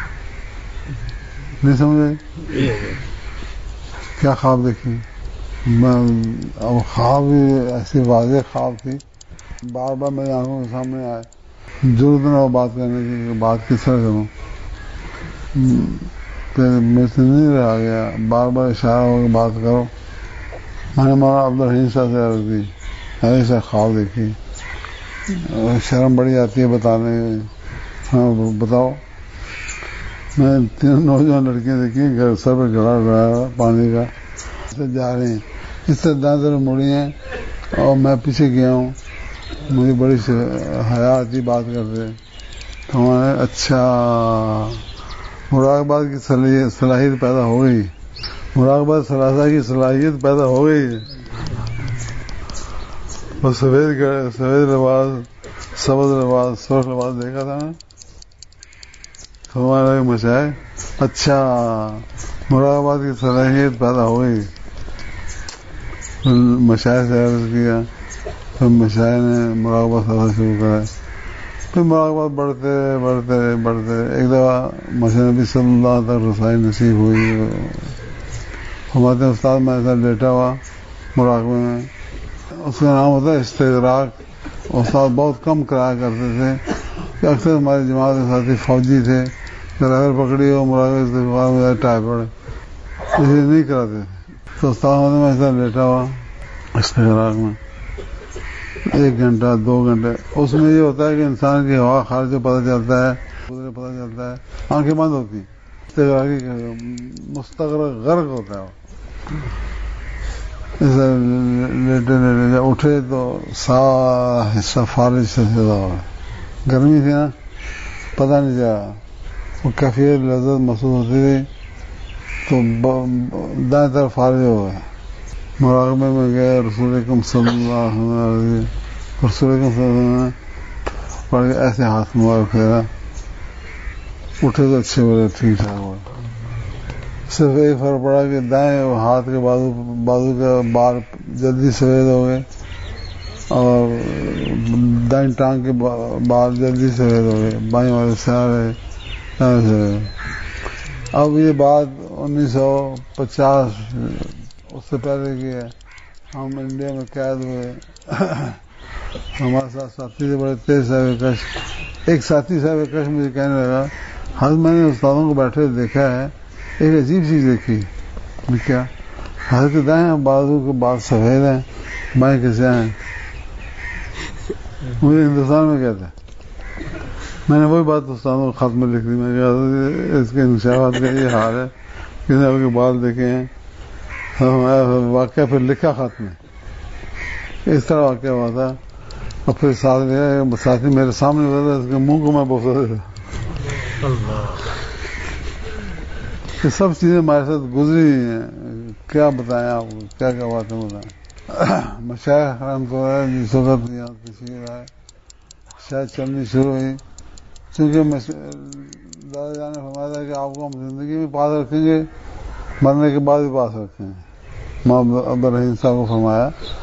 نہیں سمجھے کیا خواب دیکھی. میں اب خواب بھی ایسی واضح خواب تھی، بار بار میری آنکھوں کے سامنے آئے. ضرورت نہ ہو بات کرنے کی، بات کس طرح کروں. پھر مجھ سے نہیں رہا گیا، بار بار اشارہ ہو کے بات کرو. میں نے مولانا عبدالرحیم صاحب سے عرض کی، ایسا خواب دیکھی. شرم بڑی آتی ہے بتانے میں. ہاں بتاؤ. میں تین نوجوان لڑکیاں دیکھی، گھر سر پہ گڑا رہا پانی کا، جا رہی ہیں اس طرح دائیں طرف مڑی ہیں اور میں پیچھے گیا ہوں. مجھے بڑی حیا آتی بات کرتے. تو ہمارے اچھا مراقبات کی صلاحیت پیدا ہو گئی، مراقبات ثلاثہ کی صلاحیت پیدا ہو گئی. اور سفید سفید لباس، سبز لباس، سرخ لباس دیکھا تھا نا. ہمارا مشاہد اچھا مراقبات کی صلاحیت پیدا ہو گئی. مشاہد سے عرض کیا، پھر مشاہد نے مراقبہ کرنا شروع کرا. پھر مراقبات بڑھتے بڑھتے بڑھتے ایک دفعہ مشاہد نبی صلی اللہ تک رسائی نصیب ہوئی. ہمارے استاد میں ایسا لیٹا ہوا مراقبے میں، اس کا نام ہوتا ہے استغراق. استاد بہت کم کرایا کرتے تھے کہ اکثر ہماری جماعت کے ساتھی فوجی تھے، ڈرائیور پکڑی ہو مراقبے استغراق میں ٹائپ پڑے، اس لیے نہیں کراتے تھے. تو استاد میں ایسا لیٹا ہوا استغراق میں ایک گھنٹہ دو گھنٹے. اس میں یہ ہوتا ہے کہ انسان کی ہوا خارج سے پتہ چلتا ہے، گزرے پتہ چلتا ہے، آنکھیں بند ہوتی. استغراقی مستغرق غرق ہوتا ہے. لیٹے لیٹے جب اٹھے تو سارا حصہ فارغ سے زیادہ ہوا. گرمی تھی نا، پتہ نہیں چلا. وہ کیفیت لذت محسوس ہوتی تھی. تو دائیں طرف فارغ ہو گئے. مراقبے میں گئے، رسول اکرم صلی اللہ علیہ وسلم رسول اکرم صلی اللہ علیہ وسلم پڑھ کے ایسے ہاتھ مبارک پھیرا. اٹھے تو اچھے بولے ٹھیک ٹھاک ہوا. صرف ایک فرق پڑا کہ دائیں ہاتھ کے بازو بازو کے بال جلدی سفید ہو گئے اور دائیں ٹانگ کے بال جلدی سفید ہو گئے، بائیں والے سارے سفید. اب یہ بات انیس سو پچاس اس سے پہلے کی ہے. ہم انڈیا میں قید ہوئے، ہمارے ساتھ ساتھی تھے بڑے تیز صاحب کش. ایک ساتھی صاحب کش مجھے کہنے لگا، حضرت میں نے استادوں کو بیٹھے دیکھا ہے، ایک عجیب چیز دیکھی. کیا؟ حضرت دائیں بازو کے بال سفید ہیں، بائیں کے سیاہ ہیں. مجھے ہندوستان میں کہتے ہیں. میں نے وہی بات استادوں کو خط میں لکھ دی. میں نے کہا اس کے انشاءات کا یہ حال ہے، کسی نے کے بال دیکھے ہیں. واقعہ پھر لکھا خط میں، اس طرح واقعہ ہوا تھا. اور پھر ساتھ ساتھی میرے سامنے ہوتا تھا، اس کے منہ کو میں بوسا تھا. یہ سب چیزیں ہمارے ساتھ گزری ہیں. کیا بتائیں آپ کو، کیا کیا باتیں بتائیں. مشائخ رحمۃ اللہ جس وقت یہاں تشریف آئے شاید چلنی شروع ہوئی. چونکہ دادا جان نے فرمایا تھا کہ آپ کو ہم زندگی میں پاس رکھیں گے، مرنے کے بعد بھی پاس رکھیں گے. ماں عبدالرحیم صاحب کو فرمایا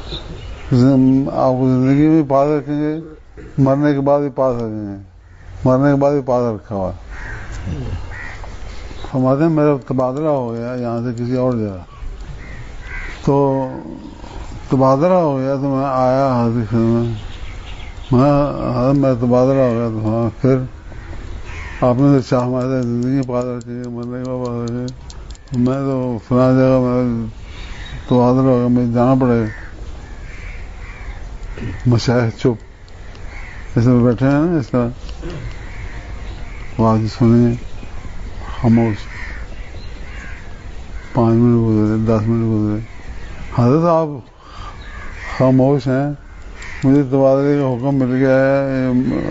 آپ کو زندگی میں پاس رکھیں گے، مرنے کے بعد بھی پاس رکھیں گے. مرنے کے بعد بھی پاس رکھا ہوا. فرماتے ہیں میرا تبادلہ ہو گیا یہاں سے کسی اور جگہ، تو تبادلہ ہو گیا تو میں آیا حضرت میں، میں حضرت میرا تبادلہ ہو گیا. تو ہاں پھر آپ نے تو چاہ مارا زندگی پاس رکھیں گے، مرنے کے بعد پاس رکھیں گے. میں تو فلاں جگہ میں تبادلہ ہو گیا، مجھے جانا پڑے گا. مشائخ چپ. اس میں بیٹھے ہیں نا اس طرح آواز سنیں خاموش، پانچ منٹ گزرے، دس منٹ گزرے، حضرت آپ خاموش ہیں، مجھے تبادلے کا حکم مل گیا ہے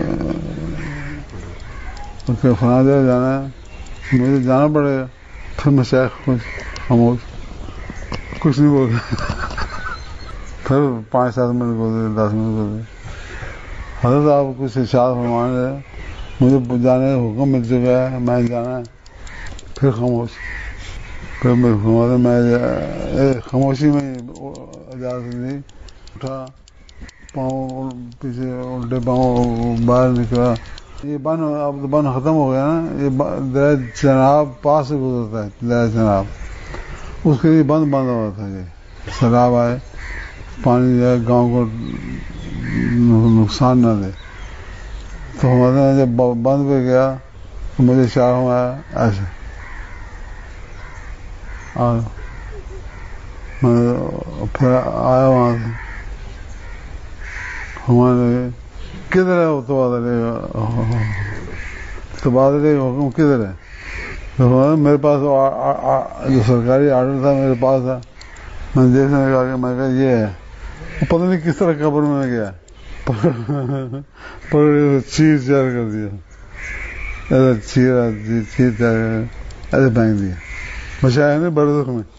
کہ فلاں جگہ جانا ہے، مجھے جانا پڑے گا. پھر میں شیخ خاموش کچھ نہیں بول رہا. پھر پانچ سات منٹ گزرے، دس منٹ گزرے، حضرت آپ کچھ ارشاد فرمان ہے، مجھے جانے کا حکم مل چکا ہے، میں جانا ہے. پھر خاموش. پھر میں میں خاموشی میں اجازت دی، اٹھا، پاؤں پیچھے الٹے پاؤں باہر نکلا. یہ بند اب تو بند ختم ہو گیا نا، یہ دریا چناب پاس سے گزرتا ہے، دریا چناب اس کے لیے بند بند ہوا تھا. یہ سیلاب آئے، پانی جو ہے گاؤں کو نقصان نہ دے. تو ہمارے جب بند پہ گیا تو مجھے اشارہ ہوا ایسے، میں پھر آیا وہاں سے. ہمارے کدھر ہے وہ تبادلے کا تبادلے کا حکم کدھر ہے؟ تو میرے پاس جو سرکاری آرڈر تھا میرے پاس تھا. میں دیکھنے لگا کہ میں کہا یہ ہے، پتہ نہیں کس طرح قبر میں گیا، پر چیر چار کر دیا، ایسا چیرا چیر چار ایسے پھینک دیا. مشاہد نے بڑے دکھ میں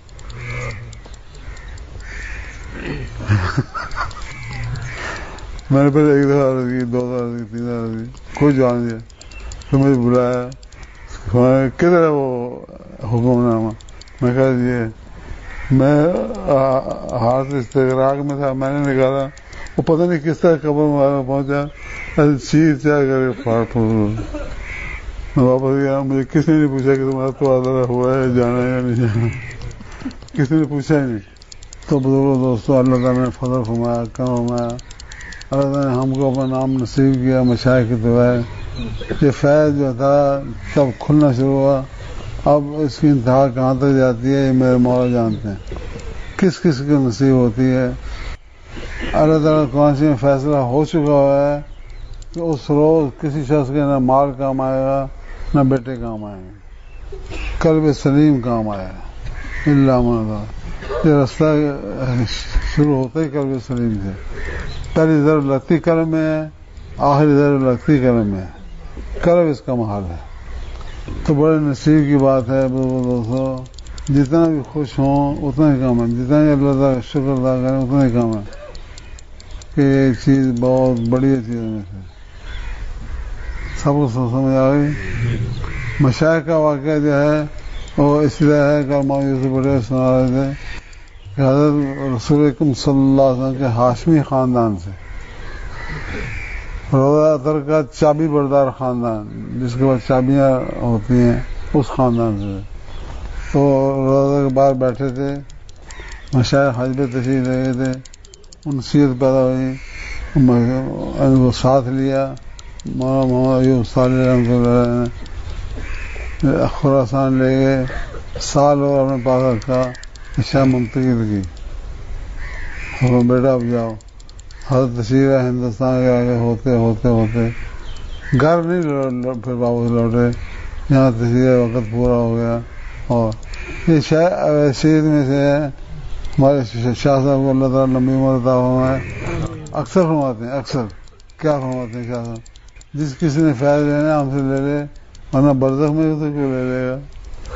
میں نے پہلے ایک دفعہ عرض کی، دو دفعہ عرض کی، تین دفعہ عرض کی، کوئی جواب نہیں دیا. پھر مجھے بلایا، کدھر ہے وہ حکم نامہ؟ میں کہا یہ میں ہاتھ استغراق میں تھا، میں نے نکالا، وہ پتہ نہیں کس طرح قبر میں پہنچا، ایسے چیر چار کر کے پھاڑ پھوڑ. میں واپس گیا، مجھے کسی نے نہیں پوچھا کہ تمہارا تبادلہ ہوا ہے، جانا ہے یا نہیں جانا، کسی نے پوچھا ہی نہیں. تو بزرگوں دوستوں، اللہ تعالیٰ نے فضل فرمایا، کرم فرمایا، اللہ تعالیٰ نے ہم کو اپنا نام نصیب کیا، مشائخ کی دعائیں. یہ فیض جو تھا تب کھلنا شروع ہوا، اب اس کی انتہا کہاں تک جاتی ہے یہ میرے مولا جانتے ہیں، کس کس کی نصیب ہوتی ہے. اللہ تعالیٰ قرآن میں فیصلہ ہو چکا ہوا ہے کہ اس روز کسی شخص کے نہ مال کام آئے گا نہ بیٹے کام آئیں گے، قلب سلیم کام آئے گا. اللہ من یہ رستہ شروع ہوتا ہی قلب سلیم سے. پہلی ضرور لگتی قلب میں ہے، آخری ضرور لگتی قلب میں ہے، قلب اس کا محل ہے. تو بڑے نصیب کی بات ہے دوستوں، جتنا بھی خوش ہوں اتنا ہی کم ہے، جتنا ہی اللہ تعالیٰ شکر ادا کریں اتنا ہی کم ہے کہ یہ چیز بہت بڑی چیز میں سے. سب کو سمجھ آ گئی. مشائخ کا واقعہ جو ہے وہ اس طرح ہے کہ مولانا یوسف بڑے سنا رہے تھے کہ حضرت رسول اکرم صلی اللہ علیہ وسلم کے ہاشمی خاندان سے، روضہ اطہر کا چابی بردار خاندان جس کے بعد چابیاں ہوتی ہیں اس خاندان سے. تو روضہ کے باہر بیٹھے تھے، مشائخ حج پہ تشریف لے گئے تھے، انسیت پیدا ہوئی، ان کو ساتھ لیا. مولانا محمد ایوب صالح رحمۃ اللہ نے خراسان لے گئے، سال اور اپنے پاس رکھا، عشاء منتقل کی. بیٹا اب جاؤ. حضرت تشریف ہے ہندوستان کے آگے ہوتے ہوتے ہوتے گھر نہیں پھر واپس لوٹے، یہاں تشریف وقت پورا ہو گیا. اور یہ شہید میں سے ہے ہمارے شاہ صاحب کو اللہ تعالیٰ لمبی عمر عطا فرمائے. اکثر فرماتے ہیں، اکثر کیا فرماتے ہیں شاہ صاحب، جس کسی نے فیض لینا ہم سے لے لے، ورنہ برزخ میں تو کیوں لے لے گا.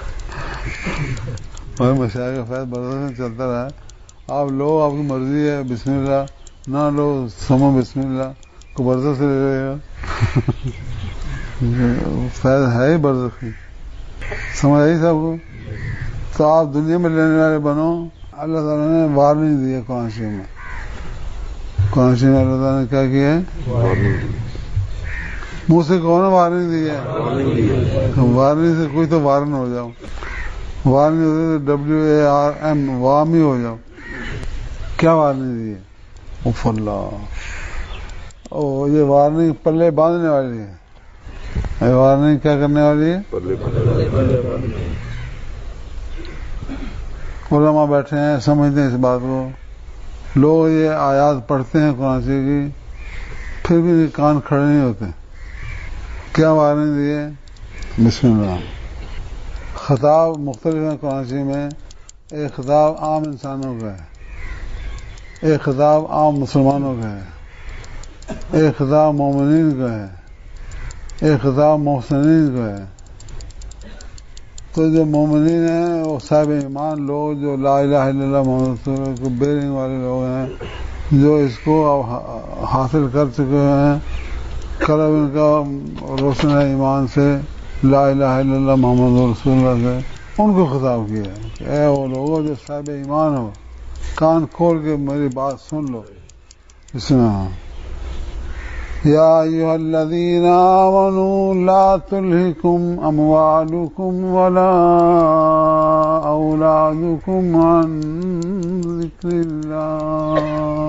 ہمارے مشاہد کا فیض برزخ میں چلتا رہا ہے. آپ لو، آپ کی مرضی ہے، بسم اللہ، نہ لو سمو بسم اللہ، کو برزخ سے لے لے گا. فیض ہے ہی برزخ کی، سمجھ آئی سب کو. تو آپ دنیا میں لینے والے بنو. اللہ تعالیٰ نے وارننگ دی ہے قرآن شریف میں. قرآن شریف میں اللہ تعالیٰ نے کیا کیا ہے؟ منہ سے کون نے وارننگ دی ہے؟ وارننگ سے کوئی تو وارن ہو جاؤ. وارننگ ہوتی تو ڈبلیو اے آر ایم وام ہی ہو جاؤ. کیا وارننگ دی ہے؟ اف اللہ، او یہ وارننگ پلے باندھنے والی ہے. یہ وارننگ کیا کرنے والی ہے؟ علماء بیٹھے ہیں سمجھتے ہیں اس بات کو. لوگ یہ آیات پڑھتے ہیں قرآن شریف کی، پھر بھی کان کھڑے نہیں ہوتے. کیا وارننگ دیے؟ بسم اللہ. خطاب مختلف ہیں قرآن شریف میں. ایک خطاب عام انسانوں کا ہے, ایک خطاب عام مسلمانوں کا ہے, ایک خطاب مومنین کا ہے, ایک خطاب محسنین کا ہے. تو جو مومنین ہیں وہ صاحب ایمان لوگ جو لا الہ الا اللہ محمد رسول اللہ کو بیرنگ والے لوگ ہیں, جو اس کو حاصل کر چکے ہیں. قلب ان کا روشن ہے ایمان سے, لا الہ الا اللہ محمد رسول اللہ سے. ان کو خطاب کیا ہے کہ اے وہ لوگوں جو صاحب ایمان ہو, کان کھول کے میری بات سن لو. اس میں یا ایھا الذین آمنوا لا تلہکم اموالکم ولا اولادکم عن ذکر اللہ.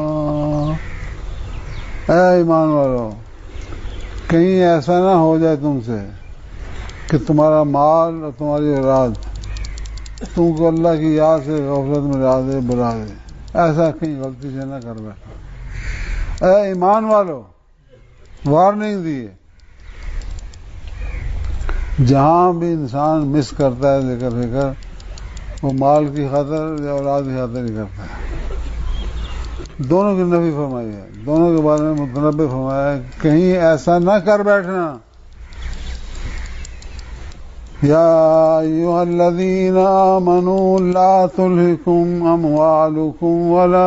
اے ایمان والو, کہیں ایسا نہ ہو جائے تم سے کہ تمہارا مال اور تمہاری اولاد تم کو اللہ کی یاد سے غفلت میں لا دے, بلا دے. ایسا کہیں غلطی سے نہ کر بیٹھو. اے ایمان والو, وارننگ دی ہے. جہاں بھی انسان مس کرتا ہے ذکر فکر, وہ مال کی خاطر یا اولاد کی خاطر ہی کرتا ہے. دونوں کی نفی فرمائی ہے, دونوں کے بارے میں متنبع فرمایا ہے. کہیں ایسا نہ کر بیٹھنا. یا ایھا الذین آمنوا لا تلہکم اموالکم ولا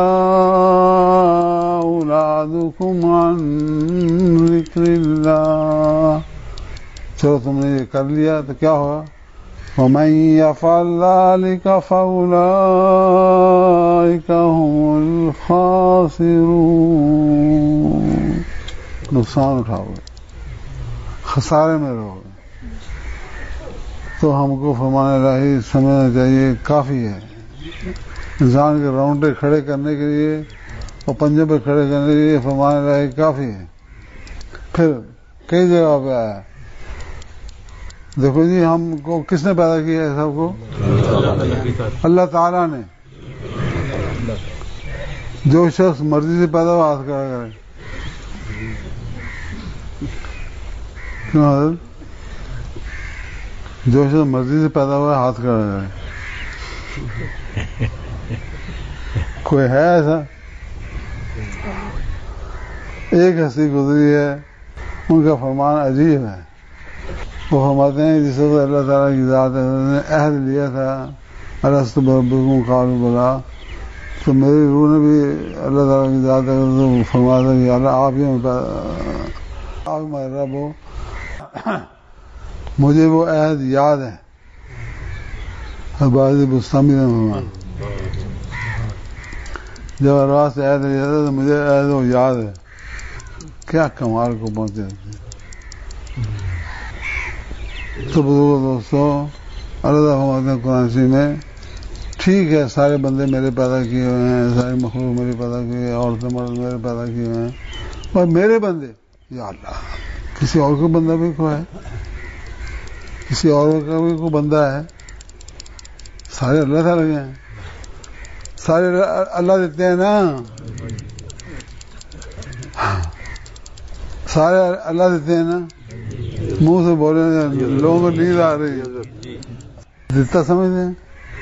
اولادکم عن ذکر اللہ. چلو تم نے یہ کر لیا تو کیا ہوگا؟ ومن یفعل ذلک فاولئک هم الخاسرون. نقصان اٹھاؤ گے, خسارے میں رہو گے. تو ہم کو فرمان الہی سمجھنا چاہیے کافی ہے. انسان کے رونڈے کھڑے کرنے کے لیے اور پنجے پہ کھڑے کرنے کے لیے فرمان الہی کافی ہے. پھر کئی جگہ پہ آیا. دیکھو جی, ہم کو کس نے پیدا کیا ہے؟ سب کو اللہ تعالیٰ نے. جو شخص مرضی سے پیدا ہوا ہاتھ کھڑا کرے. کیوں حضرت؟ جو شخص مرضی سے پیدا ہوا ہاتھ کھڑا کرے. کوئی ہے ایسا؟ ایک ہستی گزری ہے, ان کا فرمان عجیب ہے. وہ فرماتے ہیں جس وقت اللہ تعالیٰ کی ذات نے عہد لیا تھا الست بربکم قالوا بلا, تو میری روح نے بھی اللہ تعالیٰ کی ذات فرمایا تھا کہ اللہ آپ ہی آپ ہمارے رب ہو. مجھے وہ عہد یاد ہے. عباد بستانی نے فرمایا جب ارواح سے عہد لیا تھا تو مجھے عہد وہ یاد ہے. کیا کمال کو پہنچے. تو بزرگوں دوستو, اللہ تعالیٰ فرماتے ہیں قرآن شریف میں, ٹھیک ہے سارے بندے میرے پیدا کیے ہوئے ہیں, سارے مخلوق میرے پیدا کیے ہوئے ہیں, عورتیں مرد میرے پیدا کیے ہوئے ہیں, اور میرے بندے یا اللہ کسی اور کو بندہ بھی کوئی ہے, کسی اور کا بھی کوئی بندہ ہے؟ سارے اللہ تعالیٰ کے ہیں. سارے اللہ دیتے ہیں نا, سارے اللہ دیتے ہیں نا. منہ سے بولے لوگوں کو نیند آ رہی ہے. دیتا سمجھتے ہیں؟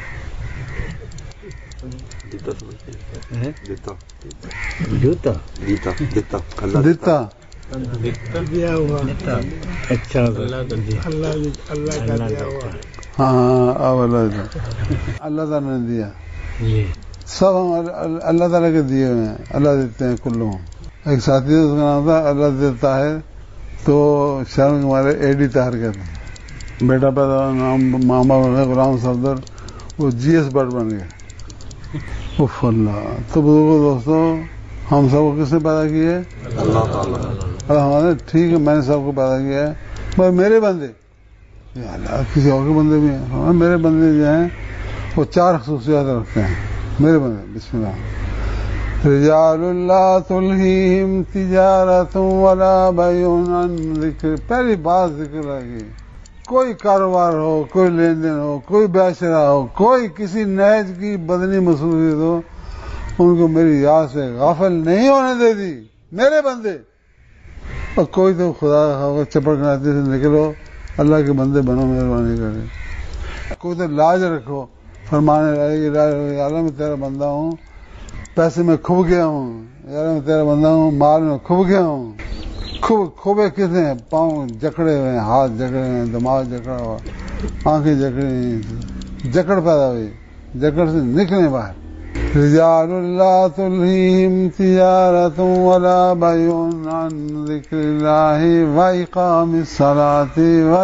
دیتا اچھا اللہ ہاں اب اللہ اللہ تعالیٰ نے دیا. سب ہم اللہ تعالیٰ کے دیے ہوئے ہیں. اللہ دیتے ہیں کلو. ایک ساتھی اس کا نام تھا اللہ دیتا ہے, تو شرم کے ہمارے اے ڈی طاہر کہتے ہیں. بیٹا پیدا نام ماما بنا غلام صفدر, وہ جی ایس بٹ بن گیا. اف اللہ. تو بزرگوں دوستوں, ہم سب کو کس نے پیدا کیے؟ اللہ تعالیٰ. اور ہمارے ٹھیک ہے میں نے سب کو پیدا کیا ہے, پر میرے بندے یا اللہ کسی اور کے بندے بھی ہیں. میرے بندے جو ہیں وہ چار خصوصیات رکھتے ہیں. میرے بندے بسم اللہ. رجال لا تلہیہم تجارت ولا بیع عن ذکر. پہلی بات ذکر ہے کہ کوئی کاروبار ہو, کوئی لین دین ہو, کوئی بیعشرہ ہو, کوئی کسی نیز کی بدنی مصروفیت ہو, ان کو میری یاد سے غافل نہیں ہونے دے دی. میرے بندے اور کوئی تو خدا چپڑ کراتے سے نکلو، اللہ کے بندے بنو، مہربانی کرے. کوئی تو لاج رکھو، فرمانے لگے یا اللہ میں تیرا بندہ ہوں، پیسے میں کھب گیا ہوں، یا اللہ میں تیرا بندہ ہوں، مال میں کھب گیا ہوں. کھب کھوبے کس ہیں؟ پاؤں جکڑے ہوئے ہیں، ہاتھ جکڑے ہوئے ہیں، دماغ جکڑا ہوا، آنکھیں جکڑی ہیں، جکڑ پیدا ہوئی، جکڑ سے نکلیں باہر. رجال لا تلہیہم تجارۃ ولا بیع عن ذکر اللہ واقام الصلاۃ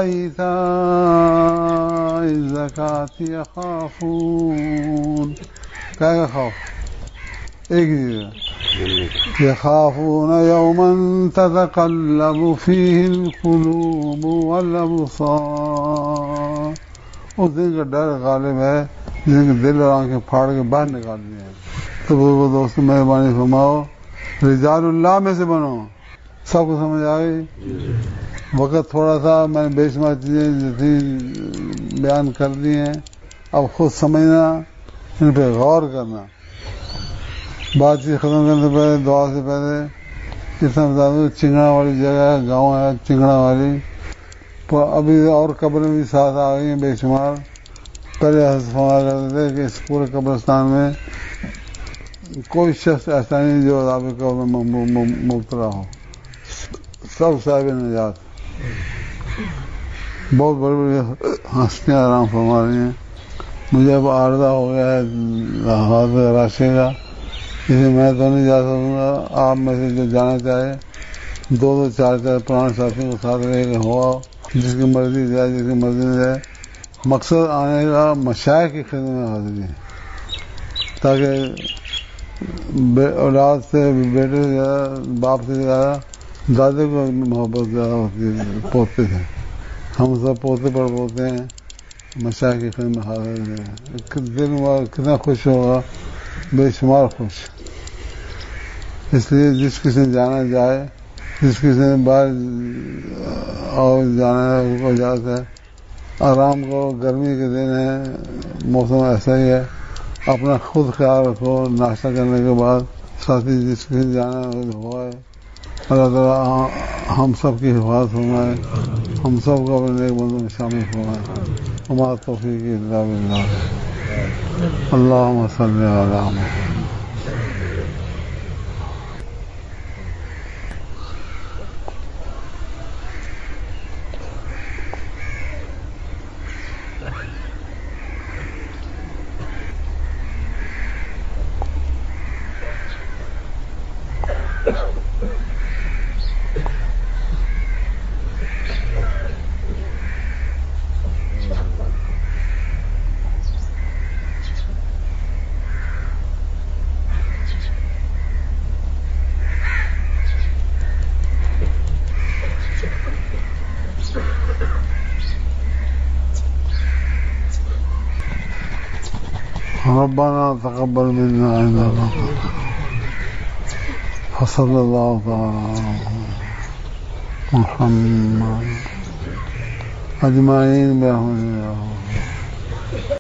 وایتاء الزکاۃ یخافون. کیا کا خوف؟ ایک ہی یخافون یوما تتقلب فیہ القلوب والابصار. اس دن کا ڈر غالب ہے جن کے دل اور آنکھیں پھاڑ کے باہر نکال دیے ہیں. تو وہ دوست مہربانی فرماؤ رجال اللہ میں سے بنو. سب کو سمجھ آ گئی؟ وقت تھوڑا تھا، میں نے بے شمار چیزیں جو تھی بیان کر دی ہیں. اب خود سمجھنا، ان پہ غور کرنا. بات چیت ختم کرنے سے پہلے، دعا سے پہلے اتنا بتا دوں، چنگڑا والی جگہ ہے، گاؤں ہے چنگڑا والی، ابھی اور قبریں بھی ساتھ آ گئی ہیں بے شمار. پہلے فرمایا کرتے تھے کہ اس پورے قبرستان میں کوئی شخص ایسا نہیں جو عذاب قبر میں مبتلا ہو، سب صاحب نجات. بہت بڑی بڑی ہستیاں آرام فرما رہی ہیں. مجھے اب عارضہ ہو گیا ہے ہاتھ راشے کا، اسے میں تو نہیں جا سکوں گا. آپ میں سے جو جانا چاہے دو دو چار چار پرانے ساتھیوں کے ساتھ رہ کے ہوا، جس کی مرضی جائے، جس کی مرضی نہ جائے. مقصد آنے کا مشائخ کی خدمت میں حاضری ہے، تاکہ اولاد سے، بیٹے سے زیادہ، باپ سے زیادہ دادے کو محبت زیادہ ہوتی ہے پوتے سے. ہم سب پوتے پر پوتے ہیں، مشائخ کی خدمت میں حاضر ہے. دل کتنا خوش ہوگا، بے شمار خوش. اس لیے جس کسی نے جانا جائے، جس کسی نے باہر اور جانا ہے اس کو اجازت ہے. آرام کرو، گرمی کے دن ہے، موسم ایسا ہی ہے. اپنا خود خیال رکھو. ناشتہ کرنے کے بعد ساتھی جس کے جانا ہے ہوا ہے. اللہ تعالیٰ ہم سب کی حفاظت فرمائے، ہم سب کو اپنے نیک بندوں میں شامل فرمائے. وما توفیق الا باللہ. اللہم صلی علی محمد. ربنا تقبل منا انك وصلى الله تعالى على محمد اجمعين برحمتك.